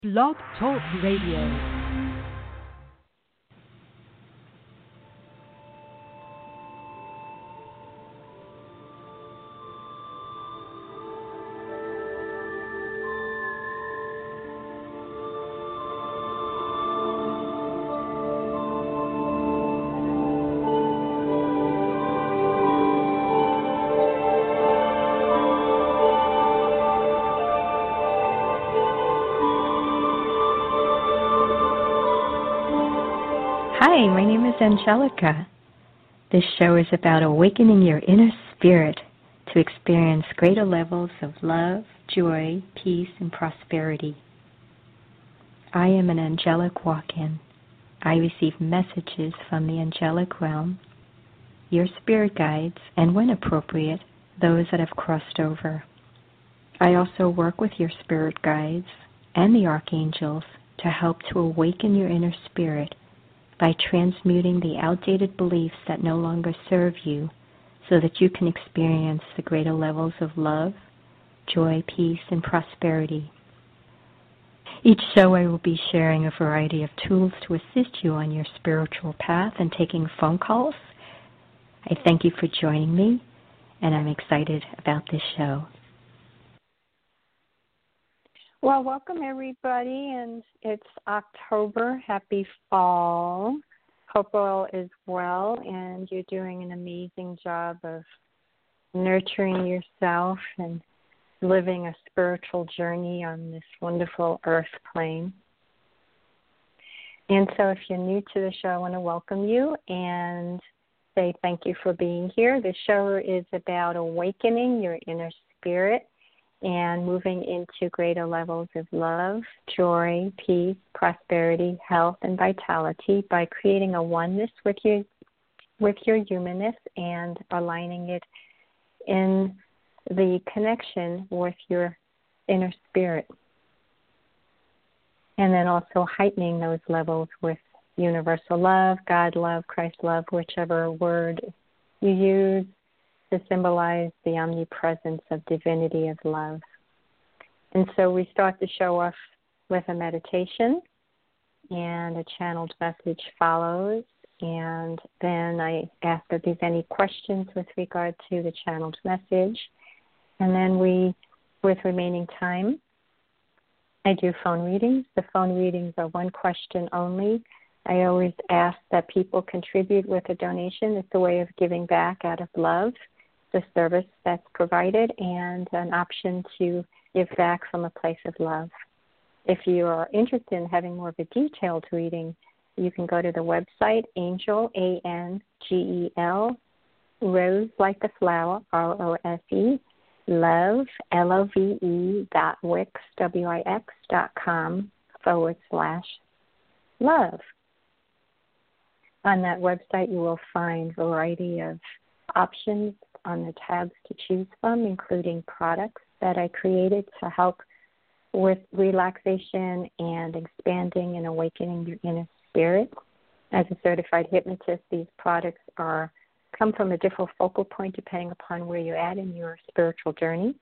Blog Talk Radio. Hi, my name is Angelica. This show is about awakening your inner spirit to experience greater levels of love, joy, peace, and prosperity. I am an angelic walk-in. I receive messages from the angelic realm, your spirit guides, and when appropriate, those that have crossed over. I also work with your spirit guides and the archangels to help to awaken your inner spirit by transmuting the outdated beliefs that no longer serve you so that you can experience the greater levels of love, joy, peace, and prosperity. Each show I will be sharing a variety of tools to assist you on your spiritual path and taking phone calls. I thank you for joining me, and I'm excited about this show. Well, welcome everybody, and it's October. Happy fall. Hope all is well, and you're doing an amazing job of nurturing yourself and living a spiritual journey on this wonderful earth plane. And so if you're new to the show, I want to welcome you and say thank you for being here. The show is about awakening your inner spirit and moving into greater levels of love, joy, peace, prosperity, health, and vitality by creating a oneness with your humanness and aligning it in the connection with your inner spirit. And then also heightening those levels with universal love, God love, Christ love, whichever word you use to symbolize the omnipresence of divinity of love. And so we start the show off with a meditation, and a channeled message follows, and then I ask if there's any questions with regard to the channeled message. And then we, with remaining time, I do phone readings. The phone readings are one question only. I always ask that people contribute with a donation. It's a way of giving back out of love, the service that's provided, and an option to give back from a place of love. If you are interested in having more of a detailed reading, you can go to the website, Angel, A-N-G-E-L, Rose like the flower, R-O-S-E, love, L-O-V-E, .wix, W-I-X, .com/love. On that website, you will find a variety of options on the tabs to choose from, including products that I created to help with relaxation and expanding and awakening your inner spirit. As a certified hypnotist, these products come from a different focal point depending upon where you're at in your spiritual journey.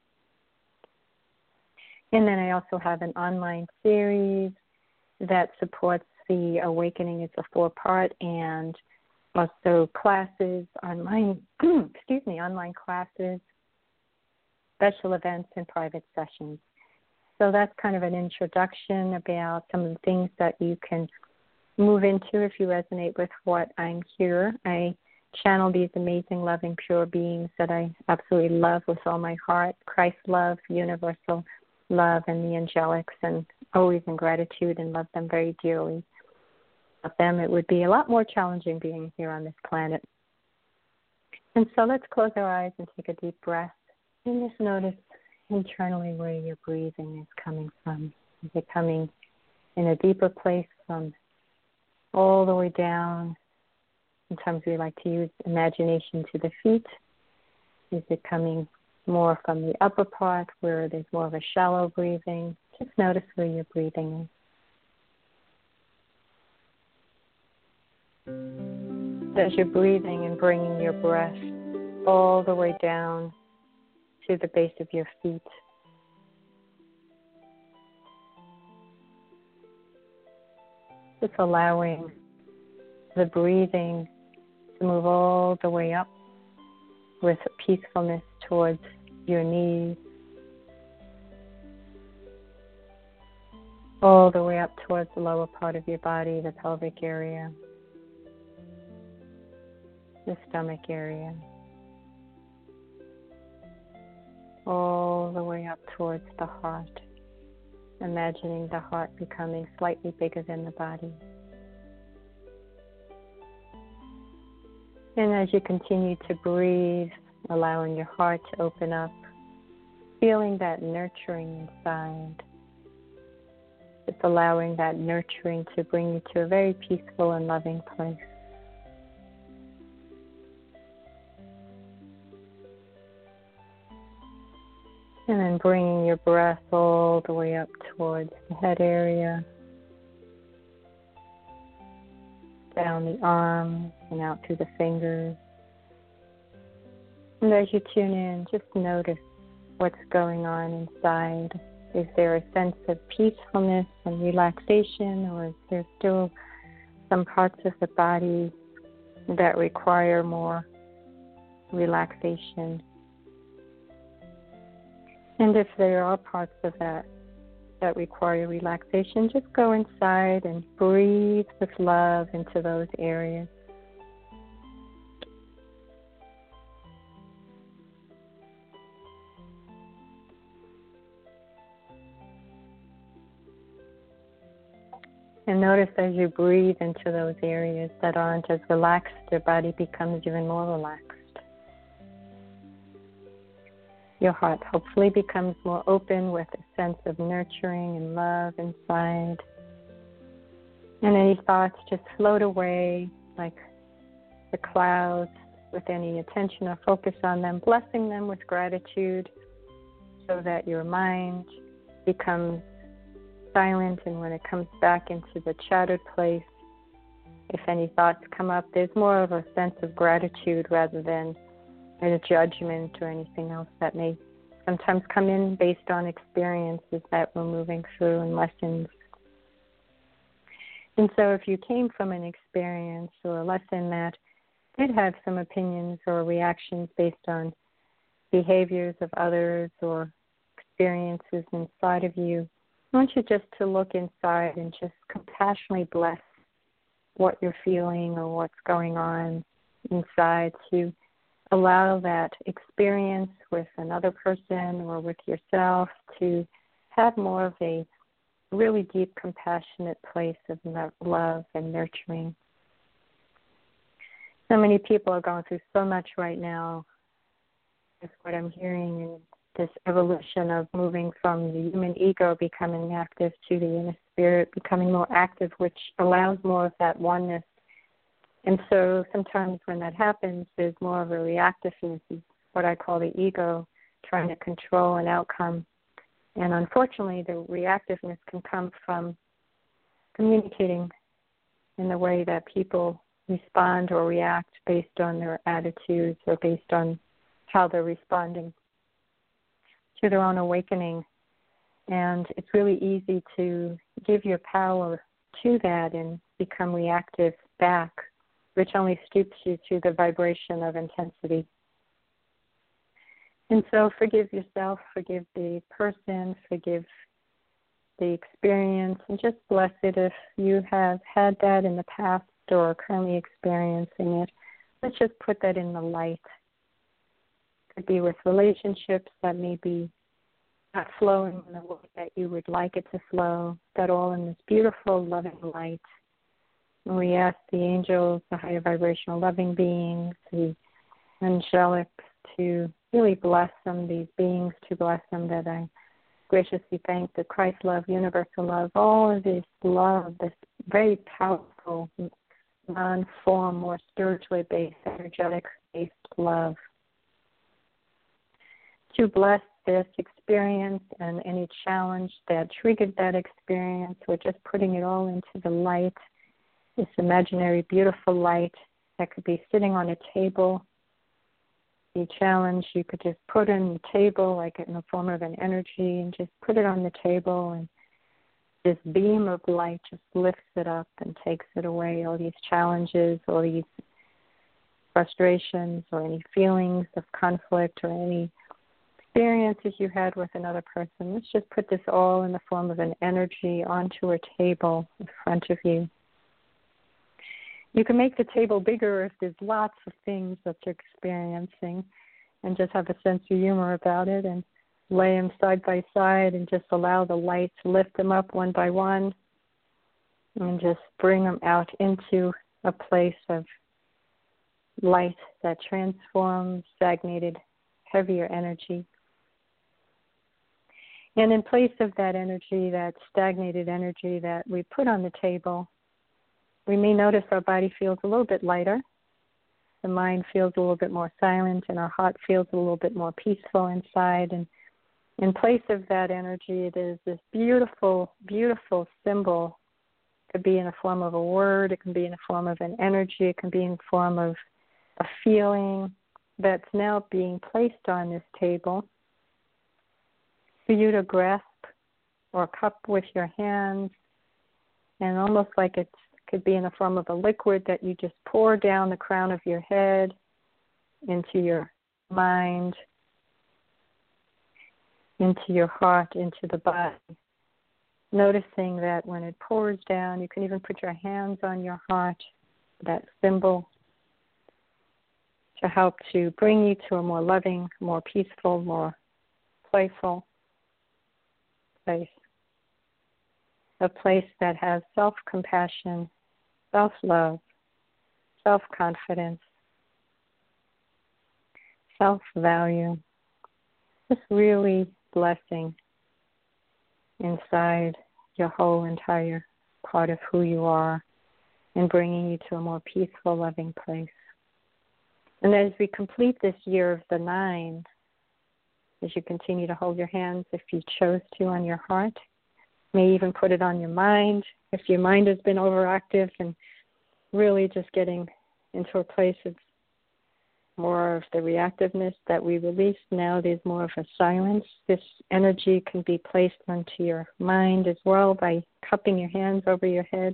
And then I also have an online series that supports the awakening. It's a 4-part, and also classes, online classes, special events, and private sessions. So that's kind of an introduction about some of the things that you can move into if you resonate with what I'm here. I channel these amazing, loving, pure beings that I absolutely love with all my heart, Christ love, universal love, and the angelics, and always in gratitude and love them very dearly. Without them, it would be a lot more challenging being here on this planet. And so let's close our eyes and take a deep breath. And just notice internally where your breathing is coming from. Is it coming in a deeper place from all the way down? Sometimes we like to use imagination to the feet. Is it coming more from the upper part where there's more of a shallow breathing? Just notice where your breathing is. As you're breathing and bringing your breath all the way down to the base of your feet. Just allowing the breathing to move all the way up with peacefulness towards your knees, all the way up towards the lower part of your body, the pelvic area, the stomach area, all the way up towards the heart, imagining the heart becoming slightly bigger than the body. And as you continue to breathe, allowing your heart to open up, feeling that nurturing inside, just allowing that nurturing to bring you to a very peaceful and loving place. And then bringing your breath all the way up towards the head area, down the arms and out through the fingers. And as you tune in, just notice what's going on inside. Is there a sense of peacefulness and relaxation, or is there still some parts of the body that require more relaxation? And if there are parts of that require relaxation, just go inside and breathe with love into those areas. And notice as you breathe into those areas that aren't as relaxed, your body becomes even more relaxed. Your heart hopefully becomes more open with a sense of nurturing and love inside. And any thoughts just float away like the clouds with any attention or focus on them, blessing them with gratitude so that your mind becomes silent, and when it comes back into the chattered place, if any thoughts come up, there's more of a sense of gratitude rather than a judgment or anything else that may sometimes come in based on experiences that we're moving through and lessons. And so if you came from an experience or a lesson that did have some opinions or reactions based on behaviors of others or experiences inside of you, I want you just to look inside and just compassionately bless what you're feeling or what's going on inside, to allow that experience with another person or with yourself to have more of a really deep, compassionate place of love and nurturing. So many people are going through so much right now. That's what I'm hearing in this evolution of moving from the human ego becoming active to the inner spirit becoming more active, which allows more of that oneness. And so sometimes when that happens, there's more of a reactiveness, what I call the ego, trying to control an outcome. And unfortunately, the reactiveness can come from communicating in the way that people respond or react based on their attitudes or based on how they're responding to their own awakening. And it's really easy to give your power to that and become reactive back, which only stoops you to the vibration of intensity. And so forgive yourself, forgive the person, forgive the experience, and just bless it if you have had that in the past or are currently experiencing it. Let's just put that in the light. Could be with relationships that may be not flowing in the way that you would like it to flow, that all in this beautiful, loving light. And we ask the angels, the higher vibrational loving beings, the angelics to really bless them, these beings to bless them, that I graciously thank the Christ love, universal love, all of this love, this very powerful, non-form, more spiritually based, energetic-based love, to bless this experience and any challenge that triggered that experience. We're just putting it all into the light, this imaginary, beautiful light that could be sitting on a table. The challenge, you could just put in the table, like in the form of an energy, and just put it on the table and this beam of light just lifts it up and takes it away, all these challenges, all these frustrations, or any feelings of conflict, or any experiences you had with another person. Let's just put this all in the form of an energy onto a table in front of you. You can make the table bigger if there's lots of things that you're experiencing, and just have a sense of humor about it, and lay them side by side and just allow the light to lift them up one by one and just bring them out into a place of light that transforms stagnated, heavier energy. And in place of that energy, that stagnated energy that we put on the table, we may notice our body feels a little bit lighter, the mind feels a little bit more silent, and our heart feels a little bit more peaceful inside. And in place of that energy, it is this beautiful, beautiful symbol. It could be in the form of a word, it can be in the form of an energy, it can be in the form of a feeling that's now being placed on this table for you to grasp or cup with your hands, and almost like it could be in the form of a liquid that you just pour down the crown of your head into your mind, into your heart, into the body. Noticing that when it pours down, you can even put your hands on your heart, that symbol, to help to bring you to a more loving, more peaceful, more playful place. A place that has self-compassion, self-love, self-confidence, self-value, just really blessing inside your whole entire part of who you are and bringing you to a more peaceful, loving place. And as we complete this year of the 9, as you continue to hold your hands, if you chose to, on your heart, may even put it on your mind. If your mind has been overactive and really just getting into a place of more of the reactiveness that we release, now there's more of a silence. This energy can be placed onto your mind as well by cupping your hands over your head.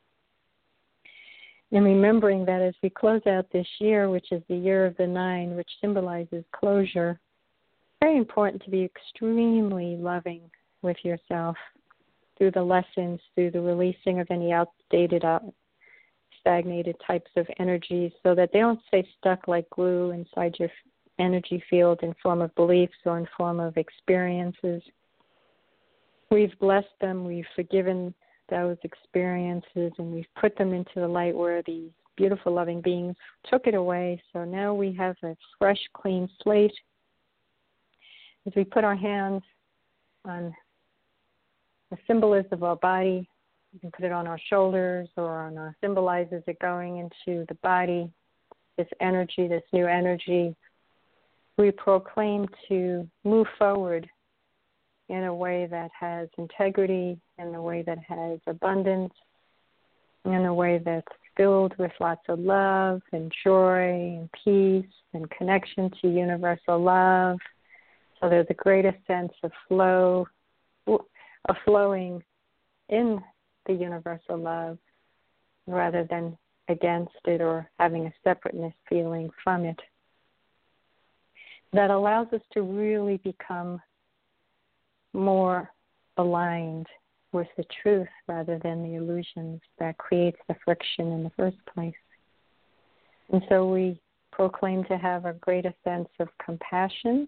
And remembering that as we close out this year, which is the year of the 9, which symbolizes closure, very important to be extremely loving with yourself through the lessons, through the releasing of any outdated, stagnated types of energies, so that they don't stay stuck like glue inside your energy field in form of beliefs or in form of experiences. We've blessed them, we've forgiven those experiences, and we've put them into the light where these beautiful loving beings took it away. So now we have a fresh, clean slate. As we put our hands on the symbolism of our body, you can put it on our shoulders or on our symbolizes it going into the body, this energy, this new energy. We proclaim to move forward in a way that has integrity, in a way that has abundance, in a way that's filled with lots of love and joy and peace and connection to universal love. So there's a greater sense of flow, of flowing in the universal love rather than against it or having a separateness feeling from it. That allows us to really become more aligned with the truth rather than the illusions that creates the friction in the first place. And so we proclaim to have a greater sense of compassion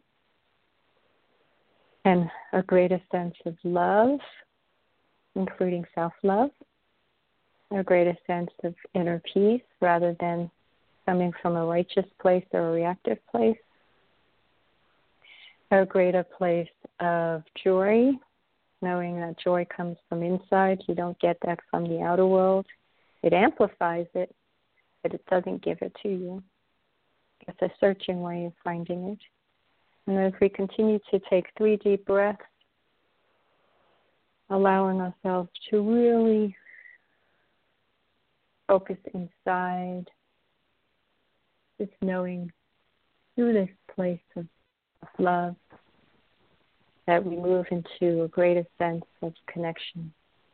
and a greater sense of love, including self-love, a greater sense of inner peace rather than coming from a righteous place or a reactive place, a greater place of joy, knowing that joy comes from inside. You don't get that from the outer world. It amplifies it, but it doesn't give it to you. It's a searching way of finding it. And as we continue to take 3 deep breaths, allowing ourselves to really focus inside, just knowing through this place of love that we move into a greater sense of connection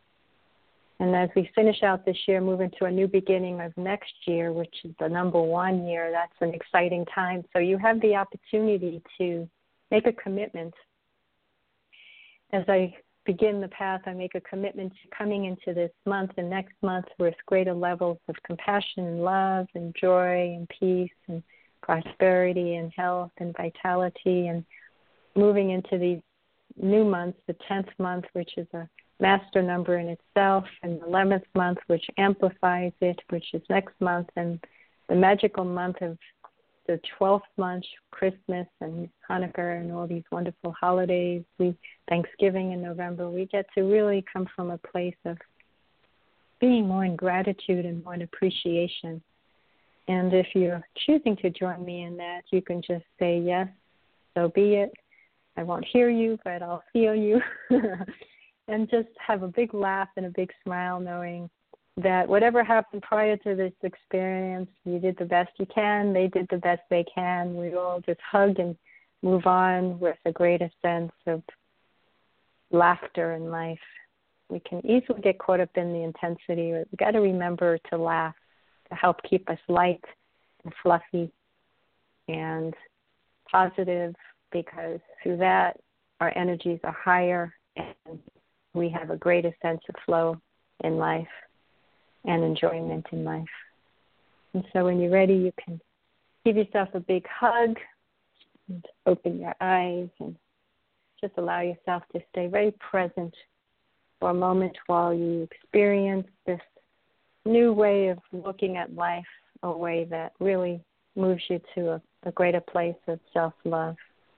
And as we finish out this year, move into a new beginning of next year, which is the number 1 year, that's an exciting time. So you have the opportunity to make a commitment. As I begin the path, I make a commitment to coming into this month and next month with greater levels of compassion and love and joy and peace and prosperity and health and vitality, and moving into these new months, the 10th month, which is a master number in itself, and the 11th month, which amplifies it, which is next month, and the magical month of the 12th month, Christmas and Hanukkah and all these wonderful holidays, Thanksgiving in November. We get to really come from a place of being more in gratitude and more in appreciation. And if you're choosing to join me in that, you can just say, yes, so be it. I won't hear you, but I'll feel you. And just have a big laugh and a big smile, knowing that whatever happened prior to this experience, you did the best you can, they did the best they can. We all just hug and move on with a greater sense of laughter in life. We can easily get caught up in the intensity. We've got to remember to laugh to help keep us light and fluffy and positive, because through that our energies are higher and we have a greater sense of flow in life and enjoyment in life. And so when you're ready, you can give yourself a big hug and open your eyes and just allow yourself to stay very present for a moment while you experience this new way of looking at life, a way that really moves you to a greater place of self-love.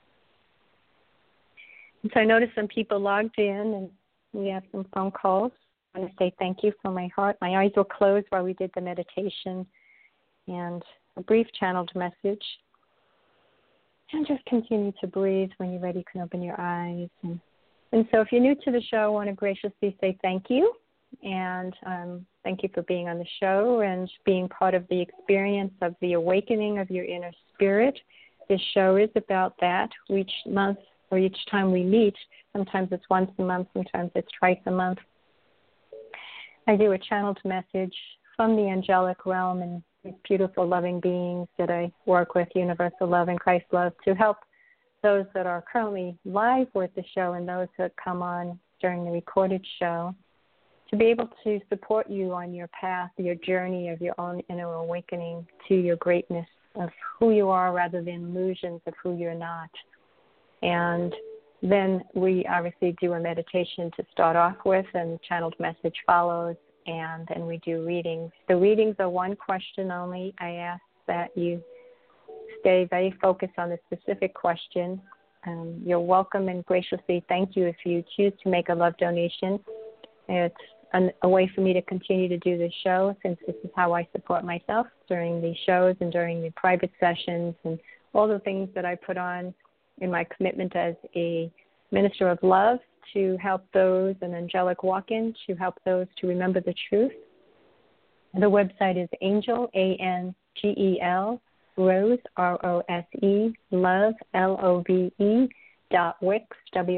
And so I noticed some people logged in, and we have some phone calls. I want to say thank you from my heart. My eyes were closed while we did the meditation, and a brief channeled message. And just continue to breathe. When you're ready, you can open your eyes. And so if you're new to the show, I want to graciously say thank you. And thank you for being on the show and being part of the experience of the awakening of your inner spirit. This show is about that. Each month or each time we meet, sometimes it's once a month, sometimes it's twice a month, I do a channeled message from the angelic realm and these beautiful loving beings that I work with, Universal Love and Christ Love, to help those that are currently live with the show and those that come on during the recorded show, to be able to support you on your path, your journey of your own inner awakening to your greatness of who you are rather than illusions of who you're not. And then we obviously do a meditation to start off with, and the channeled message follows, and then we do readings. The readings are one question only. I ask that you stay very focused on the specific question. You're welcome and graciously thank you if you choose to make a love donation. It's a way for me to continue to do this show, since this is how I support myself during the shows and during the private sessions and all the things that I put on in my commitment as a minister of love to help those, an angelic walk-in, to help those to remember the truth. The website is Angel, ANGEL, Rose, ROSE, Love, LOVE, .wix,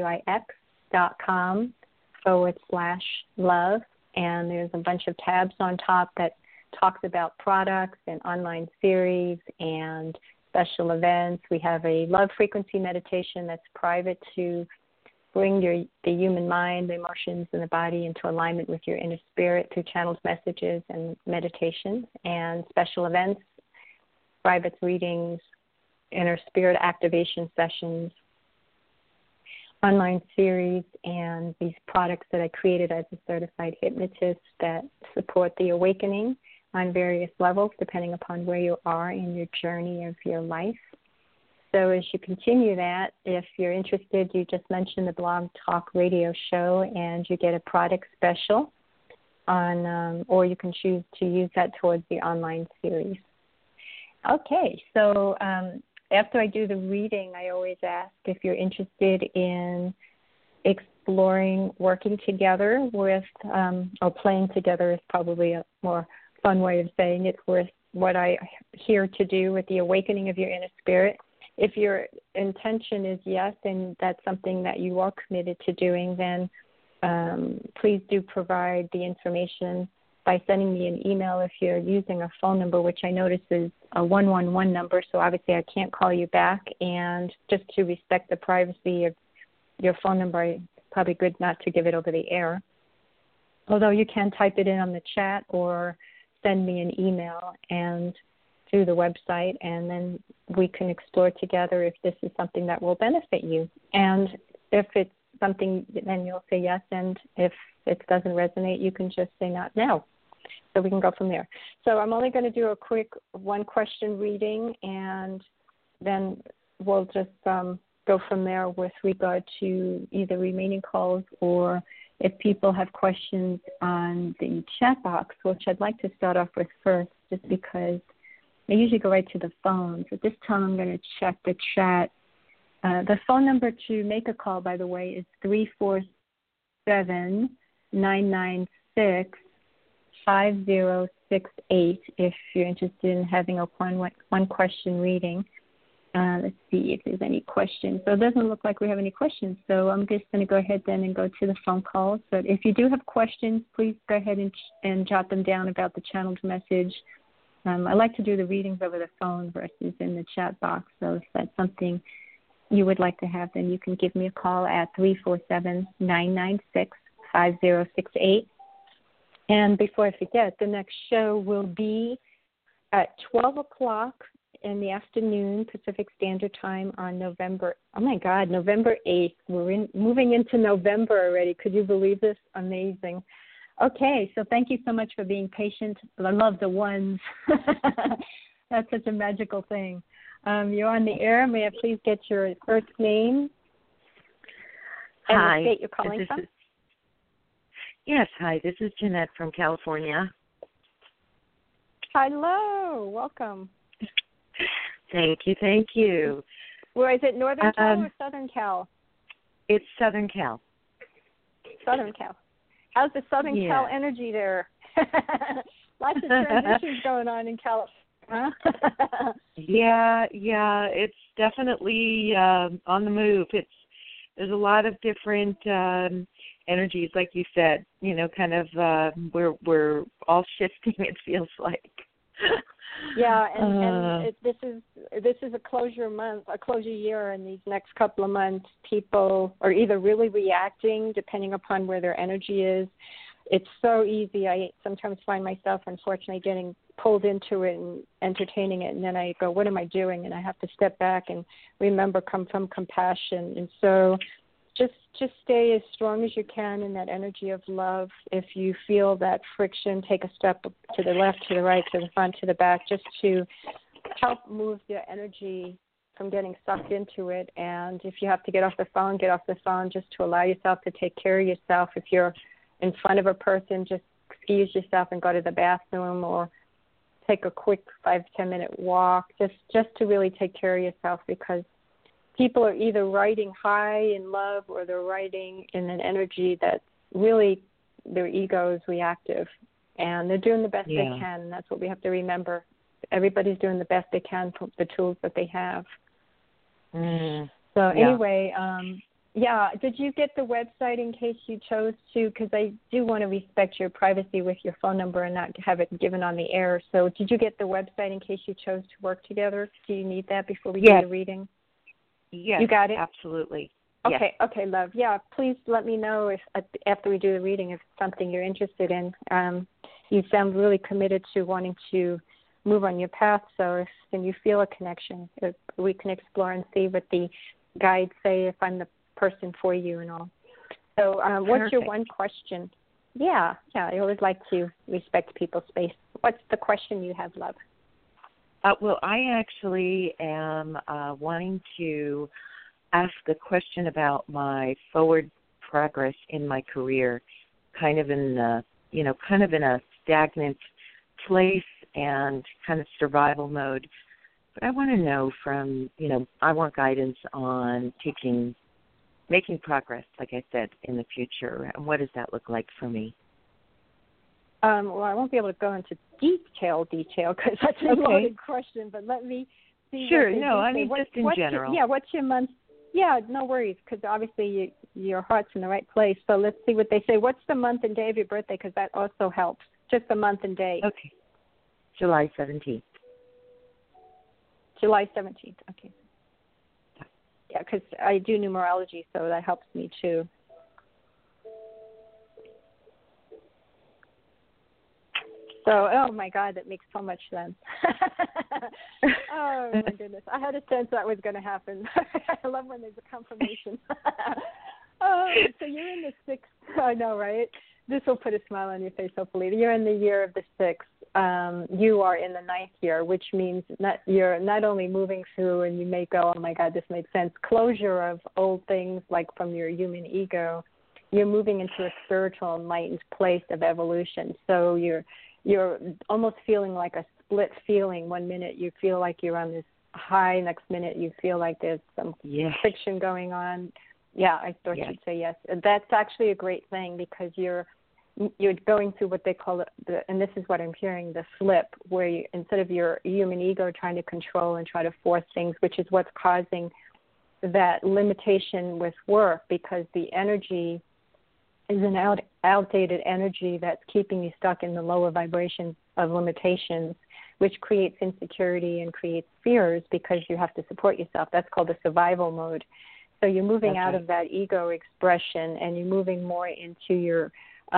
WIX.com/love. And there's a bunch of tabs on top that talks about products and online series and special events. We have a love frequency meditation that's private to bring the human mind, the emotions, and the body into alignment with your inner spirit through channeled messages and meditations, and special events, private readings, inner spirit activation sessions, online series, and these products that I created as a certified hypnotist that support the awakening on various levels depending upon where you are in your journey of your life. So as you continue that, if you're interested, you just mention the Blog Talk Radio show and you get a product special on, or you can choose to use that towards the online series. Okay, so after I do the reading, I always ask if you're interested in exploring working together with, or playing together is probably a more fun way of saying it, with what I here to do with the awakening of your inner spirit. If your intention is yes, and that's something that you are committed to doing, then please do provide the information by sending me an email if you're using a phone number, which I notice is a 111 number, so obviously I can't call you back. And just to respect the privacy of your phone number, it's probably good not to give it over the air. Although you can type it in on the chat or send me an email and through the website, and then we can explore together if this is something that will benefit you. And if it's something, then you'll say yes, and if it doesn't resonate, you can just say not now. So we can go from there. So I'm only going to do a quick one-question reading, and then we'll just go from there with regard to either remaining calls or if people have questions on the chat box, which I'd like to start off with first, just because I usually go right to the phones. At this time, I'm going to check the chat. The phone number to make a call, by the way, is 347-996-5068 if you're interested in having a one-question reading. Let's see if there's any questions. So it doesn't look like we have any questions, so I'm just going to go ahead then and go to the phone calls. But if you do have questions, please go ahead and jot them down about the channeled message. I like to do the readings over the phone versus in the chat box, so if that's something you would like to have, then you can give me a call at 347-996-5068. And before I forget, the next show will be at 12 o'clock in the afternoon, Pacific Standard Time on November 8th. We're moving into November already. Could you believe this? Amazing. Okay, so thank you so much for being patient. I love the ones. That's such a magical thing. You're on the air. May I please get your first name and hi, the state you're calling from? Yes, hi. This is Jeanette from California. Hello. Welcome. Thank you. Well, is it Northern Cal or Southern Cal? It's Southern Cal. Southern Cal. How's the Southern Cal energy there? Lots of transitions going on in California. Huh? Yeah, it's definitely on the move. There's a lot of different energies, like you said. Kind of we're all shifting. It feels like. Yeah, and this is a closure month, a closure year. In these next couple of months, people are either really reacting, depending upon where their energy is. It's so easy. I sometimes find myself, unfortunately, getting pulled into it and entertaining it, and then I go, what am I doing? And I have to step back and remember, come from compassion. And so just stay as strong as you can in that energy of love. If you feel that friction, take a step to the left, to the right, to the front, to the back, just to help move the energy from getting sucked into it. And if you have to get off the phone, just to allow yourself to take care of yourself. If you're in front of a person, just excuse yourself and go to the bathroom, or take a quick 5-10 minute walk, just to really take care of yourself, because people are either riding high in love or they're riding in an energy that really their ego is reactive, and they're doing the best they can, and that's what we have to remember. Everybody's doing the best they can for the tools that they have. Anyway, did you get the website in case you chose to? Because I do want to respect your privacy with your phone number and not have it given on the air. So did you get the website in case you chose to work together? Do you need that before we do the reading? Yes, you got it? Absolutely. Okay, yes. Okay, love. Yeah, please let me know if after we do the reading if it's something you're interested in. You sound really committed to wanting to move on your path, so if you feel a connection, we can explore and see what the guides say if I'm the person for you and all. So what's your one question? Yeah, I always like to respect people's space. What's the question you have, love? Well, I actually am wanting to ask a question about my forward progress in my career, kind of in a stagnant place and kind of survival mode. But I want to know I want guidance on making progress, like I said, in the future. And what does that look like for me? Well, I won't be able to go into detail because that's a loaded question, but let me see. Sure, no, I mean just in general. What's your month? Yeah, no worries, because obviously your heart's in the right place. So let's see what they say. What's the month and day of your birthday? Because that also helps. Just the month and day. Okay. July 17th. July 17th. Okay. Yeah, because I do numerology, so that helps me too. So, oh my God, that makes so much sense. Oh my goodness, I had a sense that was going to happen. I love when there's a confirmation. Oh, so you're in the sixth. I know, right? This will put a smile on your face, hopefully. You're in the year of the sixth. You are in the ninth year, which means you're not only moving through, and you may go, oh my God, this makes sense, closure of old things like from your human ego. You're moving into a spiritual enlightened place of evolution. So you're almost feeling like a split feeling. 1 minute you feel like you're on this high, next minute you feel like there's some friction going on. Yeah, I thought you'd say yes. That's actually a great thing, because you're going through what they call and this is what I'm hearing, the flip, where you, instead of your human ego trying to control and try to force things, which is what's causing that limitation with work, because the energy is an outdated energy that's keeping you stuck in the lower vibration of limitations, which creates insecurity and creates fears because you have to support yourself. That's called the survival mode. So you're moving out of that ego expression, and you're moving more into your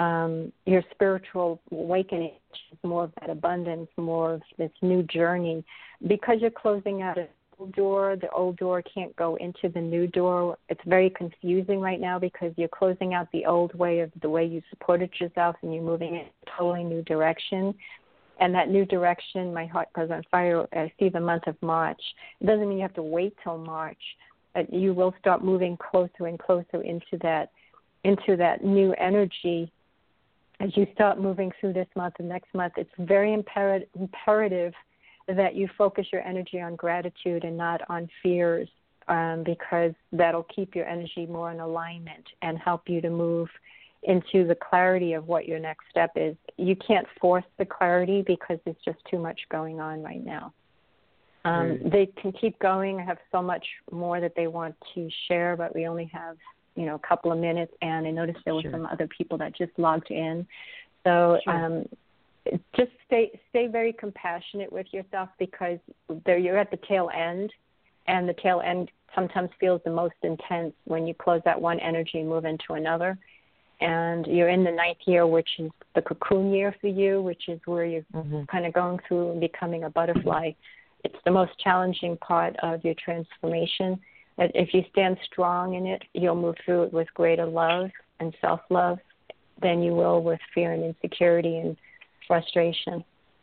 spiritual awakening, which is more of that abundance, more of this new journey. Because you're closing out a door, the old door can't go into the new door. It's very confusing right now, because you're closing out the old way of the way you supported yourself, and you're moving in a totally new direction. And that new direction, my heart goes on fire. I see the month of March. It doesn't mean you have to wait till March. You will start moving closer and closer into that new energy as you start moving through this month and next month. It's very imperative that you focus your energy on gratitude and not on fears, because that'll keep your energy more in alignment and help you to move into the clarity of what your next step is. You can't force the clarity, because there's just too much going on right now. They can keep going. I have so much more that they want to share, but we only have, a couple of minutes, and I noticed there were some other people that just logged in. So just stay very compassionate with yourself, because you're at the tail end, and the tail end sometimes feels the most intense when you close that one energy and move into another. And you're in the ninth year, which is the cocoon year for you, which is where you're kind of going through and becoming a butterfly. It's the most challenging part of your transformation. That if you stand strong in it, you'll move through it with greater love and self-love than you will with fear and insecurity and frustration.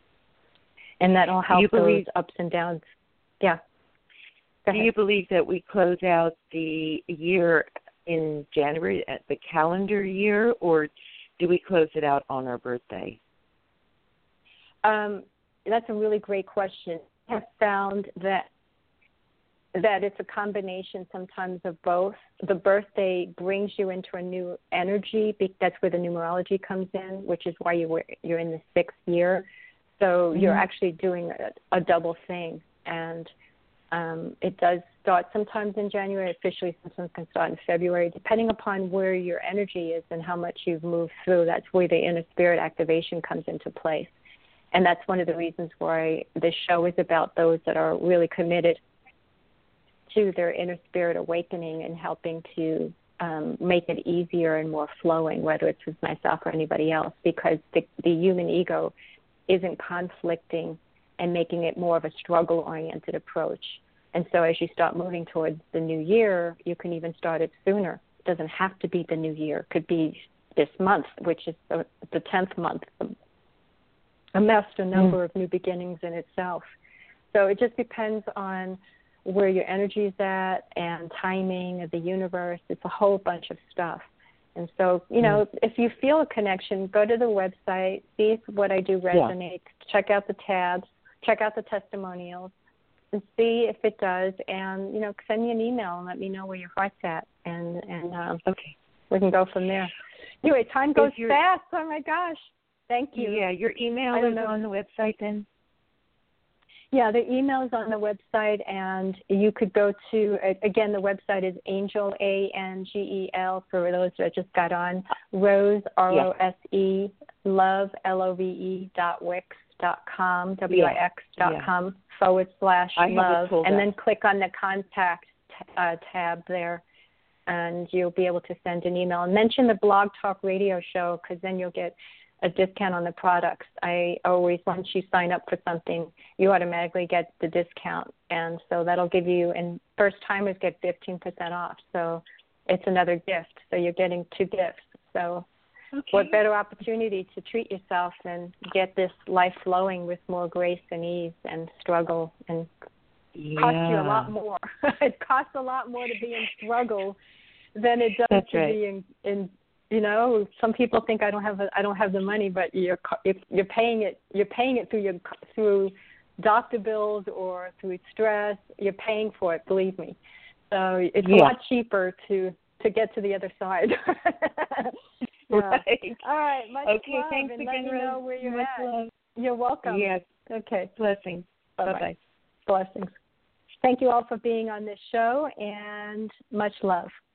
And that will help those ups and downs. Yeah. Do you believe that we close out the year in January, at the calendar year, or do we close it out on our birthday? That's a really great question. I have found that it's a combination sometimes of both. The birthday brings you into a new energy. That's where the numerology comes in, which is why you're in the sixth year. So you're actually doing a double thing. And it does start sometimes in January. Officially, sometimes can start in February, depending upon where your energy is and how much you've moved through. That's where the inner spirit activation comes into place. And that's one of the reasons why this show is about those that are really committed to their inner spirit awakening and helping to make it easier and more flowing, whether it's with myself or anybody else, because the human ego isn't conflicting and making it more of a struggle-oriented approach. And so as you start moving towards the new year, you can even start it sooner. It doesn't have to be the new year. It could be this month, which is the 10th month, a master number of new beginnings in itself. So it just depends on where your energy is at and timing of the universe. It's a whole bunch of stuff. And so, if you feel a connection, go to the website, see if what I do resonates, check out the tabs, check out the testimonials, and see if it does. And, send me an email and let me know where your heart's at. And we can go from there. Anyway, time goes fast. Oh, my gosh. Thank you. Yeah, your email is on the website then? Yeah, the email is on the website, and you could go to, again, the website is Angel, ANGEL, for those that just got on, Rose, ROSE, love, LOVE, .wix.com, WIX.com, /love, and then click on the contact tab there, and you'll be able to send an email. And mention the Blog Talk Radio Show, because then you'll get a discount on the products. I always, once you sign up for something, you automatically get the discount. And so that'll give you, and first timers get 15% off. So it's another gift. So you're getting 2 gifts. So what better opportunity to treat yourself and get this life flowing with more grace and ease and struggle, and cost you a lot more. It costs a lot more to be in struggle than it does to be in you know, some people think I don't have the money, but you're paying it. You're paying it through doctor bills or through stress. You're paying for it. Believe me. So it's a lot cheaper to get to the other side. Right. All right. Much love. Thanks and again, let me know where you're at. Love. You're welcome. Yes. Okay. Blessings. Bye-bye. Blessings. Thank you all for being on this show, and much love.